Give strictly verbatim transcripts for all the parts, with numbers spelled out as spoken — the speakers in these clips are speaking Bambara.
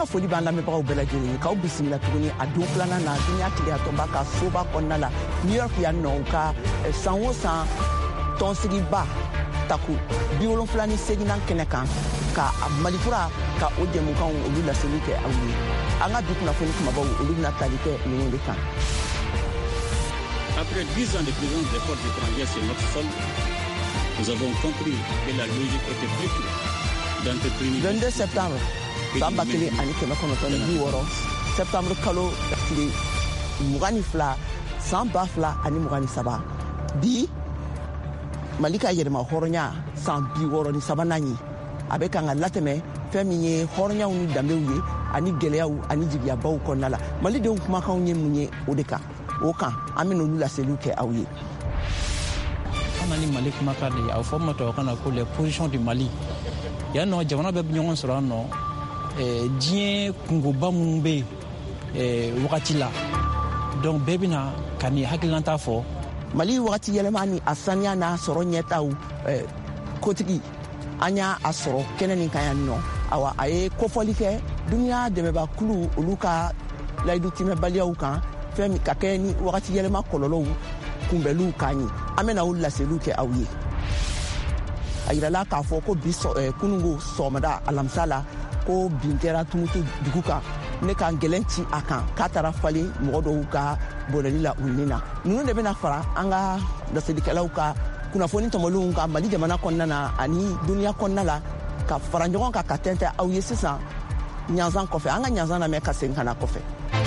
ka foli b'an lamɛnbagaw bɛɛ lajɛlen k'aw bisimila tuguni a don filanan na dunuya tile tɔnba ka soba kɔnɔna la New York yan nɔ u ka san o san tɔnsigiba taku bi wolonfila ni seginnan kɛnɛ kan ka Malikura ka o jɛmukanw olu laseli kɛ aw ye an ka bi kunnafoni kumabaw olu bɛna tali kɛ ninnu de kan. Après dix ans de présence des forces étrangères sur notre sol, nous avons compris que la logique était plutôt d'entretenir. vingt-deux septembre san ba kelen ani kɛmɛ kɔnɔntɔn ni bi wɔɔrɔ septembre kalo tile mugan ni fila san ba fila ani mugan ni saba bi Mali ka yɛrɛma hɔrɔnya san bi wɔɔrɔ ni sabanan ye a bɛ kan ka latɛmɛ fɛn min ye hɔrɔnyaw ni danbew ye ani gɛlɛyaw ani jigiyabaw kɔnɔna la malidenw kumakanw ye mun ye o de kan o kan an bɛ n'olu laseliw kɛ aw ye. An ni Mali kumakan de ye a fɔ ma tubabukan na ko les positions du Mali yan nɔ jamana bɛ ɲɔgɔn sɔrɔ yan nɔ diɲɛ kungoba minnu bɛ yen wagati la donc bɛɛ bɛna ka nin hakililanta fɔ. Mali wagati yɛlɛma ni a saniya n'a sɔrɔ ɲɛtaw kotigi an y'a sɔrɔ kɛnɛ nin kan yan nɔ awa a ye kofɔli kɛ dunuya dɛmɛbakulu olu ka layidu timɛbaliyaw kan fɛn min ka kɛ ni wagati yɛlɛma kɔlɔlɔw kunbɛliw kan ye an bɛna o laseliw kɛ aw ye. A yirala k'a fɔ ko bi kunungo sɔgɔmada alamisa la ko bin kɛra Tumutu dugu kan ne ka gɛlɛn ci a kan k'a taara falen mɔgɔ dɔw ka bɔlɛli la u ni na ninnu de bɛna fara an ka laselikɛlaw ka kunnafoni tɔmɔlenw ka Mali jamana kɔnɔna na ani duniya kɔnɔna la ka fara ɲɔgɔn kan ka tɛntɛn aw ye sisan ɲanzan kɔfɛ an ka ɲanzan lamɛn ka segin ka na kɔfɛ.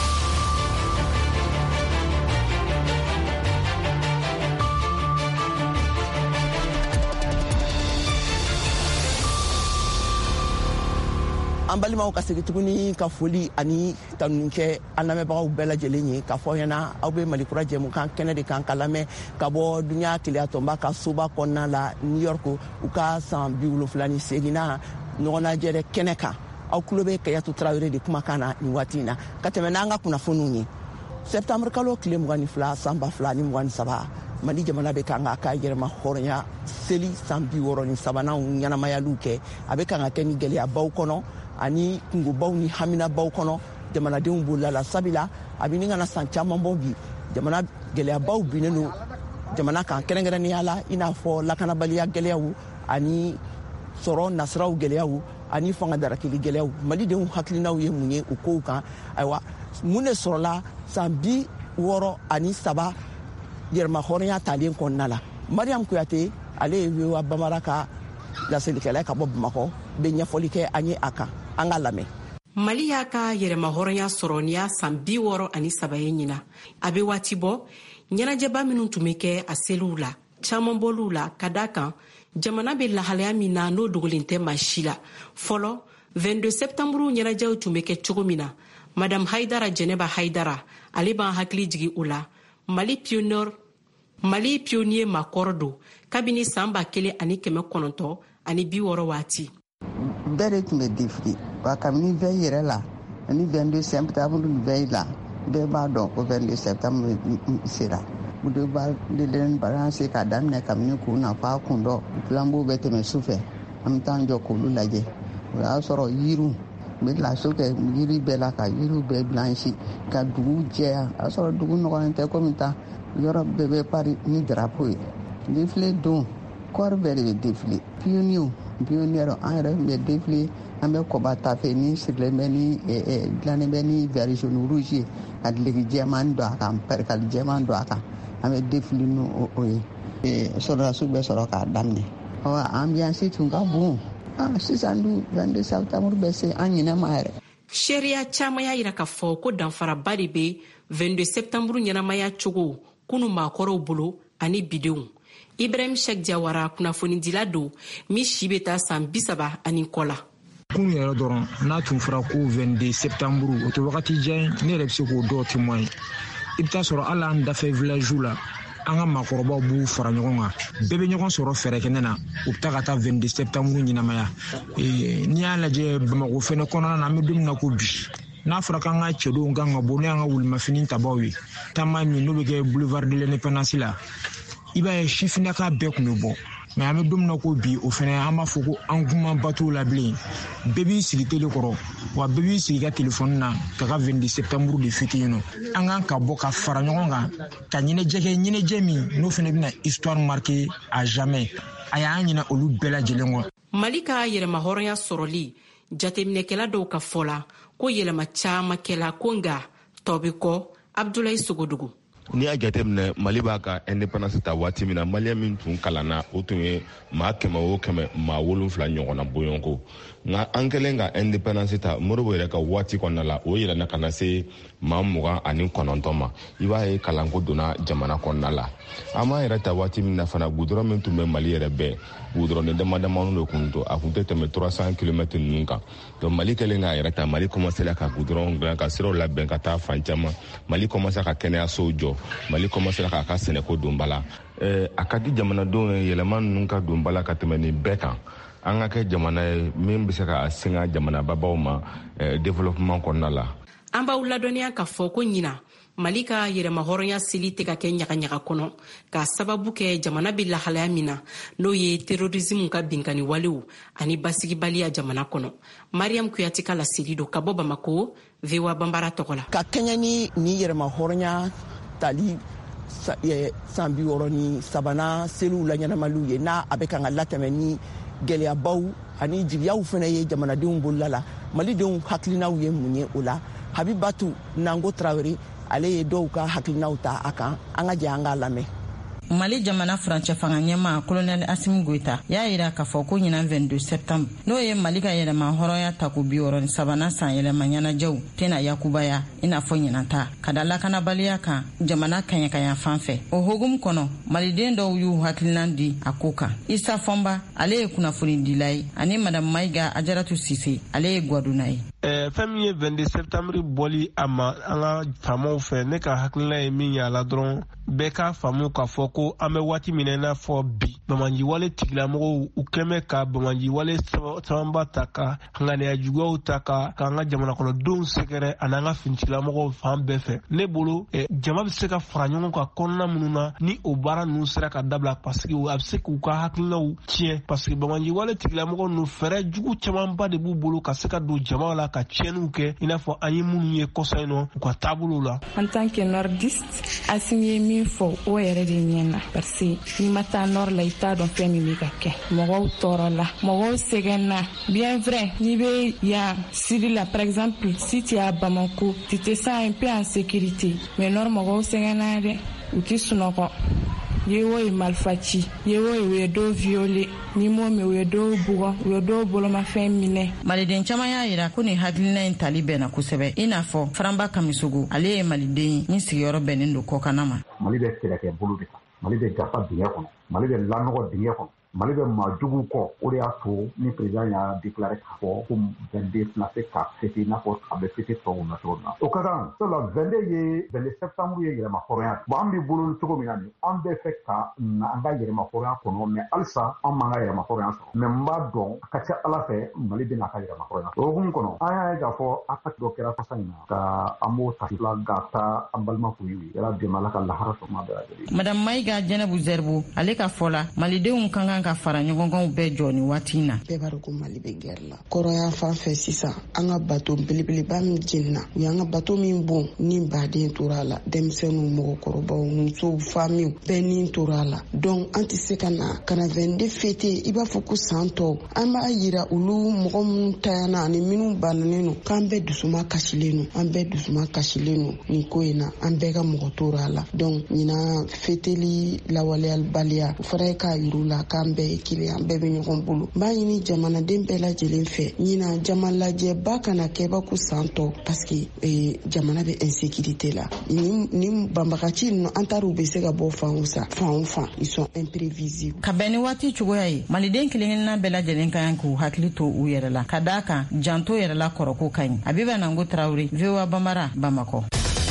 An balimaw ka segin tuguni ka foli ani tanuni kɛ an lamɛnbagaw bɛɛ lajɛlen ye k'a fɔ ɲɛna aw bɛ Malikura jɛmukan kɛnɛ de kan ka lamɛn ka bɔ dunuya teliya tɔnba ka soba kɔnɔna la New York u ka san bi wolonfila ni seginna ɲɔgɔnnajɛ kɛnɛ kan aw tulo bɛ Kayatu Tarawele de kumakan na nin waati in na ka tɛmɛ n'an ka kunnafoniw ye. Septembre kalo tile mugan ni fila san ba fila ni mugan ni saba Mali jamana bɛ kan ka yɛrɛma hɔrɔnya seli san bi wɔɔrɔ ni sabananw ɲɛnamayaliw kɛ a bɛ kan ka kɛ ni gɛlɛyabaw kɔnɔ ani kungobaw ni haminabaw kɔnɔ jamanadenw b'o la sabila a bɛ ni kana san caman bɔ bi jamana gɛlɛyabaw binnen don jamana kan kɛrɛnkɛrɛnnenya la i n'a fɔ lakanabaliya gɛlɛyaw ani sɔrɔ nasiraw gɛlɛyaw ani fanga darakili gɛlɛyaw malidenw hakilinaw ye mun ye o kow kan ayiwa mun de sɔrɔla san bi wɔɔrɔ ani saba yɛrɛma hɔrɔnya talen kɔnɔna la Mariam Kuyate ale ye Wewa Bamara ka laselikɛla ka bɔ Bamakɔ bɛ ɲɛfɔli kɛ an ye a kan an ka lamɛn. Mali y'a ka yɛrɛma hɔrɔnya sɔrɔ ni y'a san bi wɔɔrɔ ani saba ye ɲina a bɛ waati bɔ ɲɛnajɛba minnu tun bɛ kɛ a seliw la caman bɔliw la ka da kan jamana bɛ lahalaya min na n'o dogolen tɛ maa si la fɔlɔ vingt-deux septembre ɲɛnajɛw tun bɛ kɛ cogo min na Madame Haidara Jɛnɛba Haidara ale b'an hakili jigi o la Mali pionnier Mali pionnier makɔrɔ don kabini san ba kelen ani kɛmɛ kɔnɔntɔn ani bi wɔɔrɔ waati. Bɛɛ de tun bɛ défilé wa kabini veille yɛrɛ la ani vingt-deux septembre veille la bɛɛ b'a dɔn ko vingt-deux septembre sera u de b'a de len balance ka daminɛ kabini k'u na f'a kun dɔ flambeau bɛ tɛmɛ su fɛ an bɛ taa jɔ k'olu lajɛ o y'a sɔrɔ yiriw bɛ laso kɛ yiri bɛɛ la ka yiriw bɛɛ blanchi ka dugu jɛya a sɔrɔ dugu nɔgɔlen tɛ komi ta yɔrɔ bɛɛ bɛ pari ni drapeau ye défilé don kɔɔri bɛɛ de bɛ défilé pionnier pionnier an yɛrɛ bɛ défilé an bɛ kɔba tafe ni sirilen bɛ ni dilannen bɛ ni vert jaune rouge ye ka dileki jɛman don a kan perikali jɛman don a kan an bɛ défilé ni o ye sɔrɔdasiw bɛ sɔrɔ k'a daminɛ ɔ ambiance tun ka bon sisan dun vingt-deux septembre bɛ se an ɲinɛ ma yɛrɛ. Sariya caman y'a jira k'a fɔ ko danfaraba de bɛ vingt-deux septembre ɲɛnamaya cogo kunu maakɔrɔw bolo ani bidenw. Ibrahim Shek Diawara kunnafonidila don min si bɛ taa san bi saba ani kɔ la. Kun yɛrɛ dɔrɔn n'a tun fɔra ko vingt-deux septembre o tɛ wagati jan ne yɛrɛ bɛ se k'o dɔw témoin i bɛ taa sɔrɔ hali an dafɛ village la an ka maakɔrɔbaw b'u fara ɲɔgɔn kan bɛɛ bɛ ɲɔgɔn sɔrɔ fɛɛrɛ kɛnɛ na u bɛ taa ka taa vingt-deux septembre ɲɛnamaya n'i y'a lajɛ Bamakɔ fɛnɛ kɔnɔna na an bɛ don min na ko bi n'a fɔra k'an ka cɛdenw kan ka bɔ n'an ka wulimafini tabaw ye taama min n'o bɛ kɛ boulevard de l'indépendance la i b'a ye sifinnaka bɛɛ tun bɛ bɔ mais an bɛ don min na ko bi o fɛnɛ an b'a fɔ ko an kuma bato la bilen bɛɛ b'i sigi tele kɔrɔ wa bɛɛ b'i sigi ka telefɔni na ka ka vingt-deux septembre de fêter yen nɔ an kan ka bɔ ka fara ɲɔgɔn kan ka ɲɛnajɛ kɛ ɲɛnajɛ min n'o fɛnɛ bɛna histoire marquée à jamais a y'an ɲina olu bɛɛ lajɛlen kɔ. Mali ka yɛlɛma hɔrɔnya sɔrɔli jateminɛkɛla dɔw ka fɔ la ko yɛlɛma caman kɛla ko nga tɔ bɛ kɔ. Abdoulaye Sogodougou. Ni y'a jateminɛ Mali b'a ka indépendance ta waati min na malien min tun kalanna o tun ye maa kɛmɛ o kɛmɛ maa wolonfila ɲɔgɔnna bɔɲɔgɔnko nka an kɛlen ka indépendance ta Modibo yɛrɛ ka waati kɔnɔna la o yɛlɛnna ka na se maa mugan ani kɔnɔntɔn ma i b'a ye kalanko donna jamana kɔnɔna la an m'an yɛrɛ ta waati min na fana goudron min tun bɛ Mali yɛrɛ bɛɛ goudron dama damani de kun to a kun tɛ tɛmɛ trois cents kilomètres ninnu kan donc Mali kɛlen k'a yɛrɛ ta Mali commencé ka goudron dilan ka siraw labɛn ka taa fan caman Mali commencé ka kɛnɛyasow jɔ Mali commencé k'a ka sɛnɛko don bala eh, a ka di jamanadenw ye yɛlɛma ninnu ka don bala ka tɛmɛ nin bɛɛ kan an ka kɛ jamana ye min bɛ se ka singa jamanababaw ma eh, développement kɔnɔna la. An b'aw ladɔnniya k'a fɔ ko ɲina Mali ka yɛrɛma hɔrɔnya seli tɛ ka kɛ ɲagaɲaga kɔnɔ ka sababu kɛ jamana bɛ lahalaya min na n'o ye terrorisme ka binkani walew ani basigibaliya jamana kɔnɔ. Mariam Kuyate ka laseli don ka bɔ Bamako V O A Banbara tɔgɔ la. Ka kɛɲɛ ni ni yɛrɛma hɔrɔnya tali san bi wɔɔrɔ ni sabanan seliw la ɲɛnamaliw ye n'a a bɛ kan ka latɛmɛ ni gɛlɛyabaw ani jigiyaw fana ye jamanadenw bolola la malidenw hakilinaw ye mun ye o la Habibatu Nango Traoré ale ye dɔw ka hakilinaw ta a kan an ka jɛ an ka lamɛn. Mali jamana furancɛ fanga ɲɛma colonel Assimi Goïta y'a yira k'a fɔ ko ɲinan vingt-deux septembre n'o ye Mali ka yɛlɛma hɔrɔnya ta ko bi wɔɔrɔ ni sabanan san yɛlɛma ɲɛnajɛw tɛna yakubaya i n'a fɔ ɲinan ta ka da lakanabaliya kan jamana kaɲakaɲa fan fɛ o hogumu kɔnɔ maliden dɔw y'u hakilina di a ko kan. Isa Fɔnba ale ye kunnafoni dila ye ani madame Maïga Ajaratu Sise ale ye gwaduna ye. Fɛn min ye vingt-deux septembre bɔli a ma an ka faamaw fɛ ne ka hakilina ye min ye a la dɔrɔn bɛɛ ka faamu k'a fɔ ko an bɛ waati min na i n'a fɔ bi bamajiwale tigilamɔgɔw u kɛmɛ ka bamajiwale camanba ta ka ŋaniya juguyaw ta ka k'an ka jamana kɔnɔdenw sɛgɛrɛ ani an ka finitigilamɔgɔw fan bɛɛ fɛ ne bolo eh, jama bɛ se ka fara ɲɔgɔn kan kɔnɔna minnu na ni o baara ninnu sera ka dabila parce que a bɛ se k'u ka hakilinaw tiɲɛ parce que bamajiwale tigilamɔgɔw ninnu fɛɛrɛ jugu camanba de b'u bolo ka se ka don jama la ka tiɲɛniw kɛ i n'a fɔ an ye minnu ye kɔsɔn in nɔ u ka taabolo la. En tant que nordiste Assimi ye min fɔ o yɛrɛ de ɲɛ na parce que n'i ma taa nord la i t'a dɔn fɛn min bɛ ka kɛ mɔgɔw tɔɔrɔ la mɔgɔw sɛgɛnna bien vrai n'i bɛ yan sidi la par exemple si tu es à Bamako tu te sens un peu en sécurité mais nord mɔgɔw sɛgɛnna dɛ u tɛ sunɔgɔ yewo ye malfaci yewo ye u ye dɔw violé ni m'o mɛn u ye dɔw bugɔ u ye dɔw bolomafɛn minɛ. Maliden caman y'a yira ko nin hakilina in tali bɛnna kosɛbɛ i n'a fɔ Faramba Kamisogo ale ye maliden ye min sigiyɔrɔ bɛnnen don kɔkanna ma. Mali bɛ kɛlɛkɛ bolo de kan Mali bɛ jafa dingɛ kɔnɔ Mali bɛ lanɔgɔ dingɛ kɔnɔ Mali bɛ maa jugu kɔ o de y'a to ni président y'a déclaré k'a fɔ ko vingt-deux tɛna se ka fêter i n'a fɔ a bɛ fêter tɔw na cogo min na o ka kan sabula vingt-deux ye vingt-deux septembre ye yɛlɛma hɔrɔnya bon an b'i bolo cogo min na nin an bɛ fɛ ka na an ka yɛlɛma hɔrɔnya kɔnɔ mais halisa an m'an ka yɛlɛma hɔrɔnya sɔrɔ mais n b'a dɔn a ka ca Ala fɛ Mali bɛ n'a ka yɛlɛma hɔrɔnya o hukumu kɔnɔ an y'a ye k'a fɔ attaque dɔ kɛra fasa in na ka an b'o ta fila ka taa an balima kun ye yala bi Ala ka lahara sɔrɔma bɛɛ lajɛlen. Madame Maïga Jɛnɛbu Zɛribu ale ka fɔ la malidenw kan kan ka fara ɲɔgɔn kan bɛɛ jɔ ni waati in na. Bɛɛ b'a dɔn ko Mali bɛ guerre la kɔrɔya fan fɛ sisan an ka bato belebeleba min jenina u y'an ka bato min bon ni baden tora a la denmisɛnninw mɔgɔkɔrɔbaw musow famiw bɛɛ ni tora a la donc an tɛ se ka na ka na vingt-deux fêter i b'a fɔ ko san tɔw an b'a yira olu mɔgɔ minnu tayana ani minnu bananen don k'an bɛɛ dusuma kasilen don an bɛɛ dusuma kasilen don nin ko in na an bɛɛ ka mɔgɔ tora a la donc ɲinan fêteli lawaleyalibaliya o fana ye k'a yir'u la k'an bɛɛ ye kelen an bɛɛ bɛ ɲɔgɔn bolo n b'a ɲini jamanaden bɛɛ lajɛlen fɛ ɲinan jama lajɛba kana kɛba ko san tɔ parce que eh, jamana bɛ insécurité la ni, ni banbagaci ninnu an taara u bɛ se ka bɔ fanw sa fanw fan ils sont imprévisibles. Ka bɛn ni waati cogoya ye maliden kelen-kelenna bɛɛ lajɛlen ka kan k'u hakili to u yɛrɛ la ka d'a kan janto yɛrɛ la kɔrɔko ka ɲi Habiba Nango Traoré V O A Banbara Bamakɔ.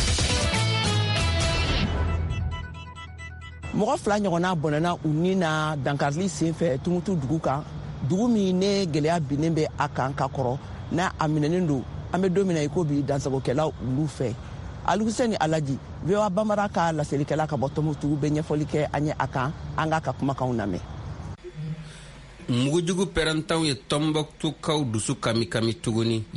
Mɔgɔ fila ɲɔgɔnna bɔnɛna u ni na dankarili senfɛ Tumutu dugu kan dugu min ne gɛlɛya binnen bɛ a kan ka kɔrɔ n'a a minɛnen don an bɛ don min na i ko bi dansagokɛlaw olu fɛ Aluseni Alaji V O A Banbara ka laselikɛla ka bɔ Tumutu bɛ ɲɛfɔli kɛ an ye a kan an k'a ka kumakanw lamɛn. mugujugu pɛrɛntanw ye Tɔnbɔkutukaw dusu kami kami tuguni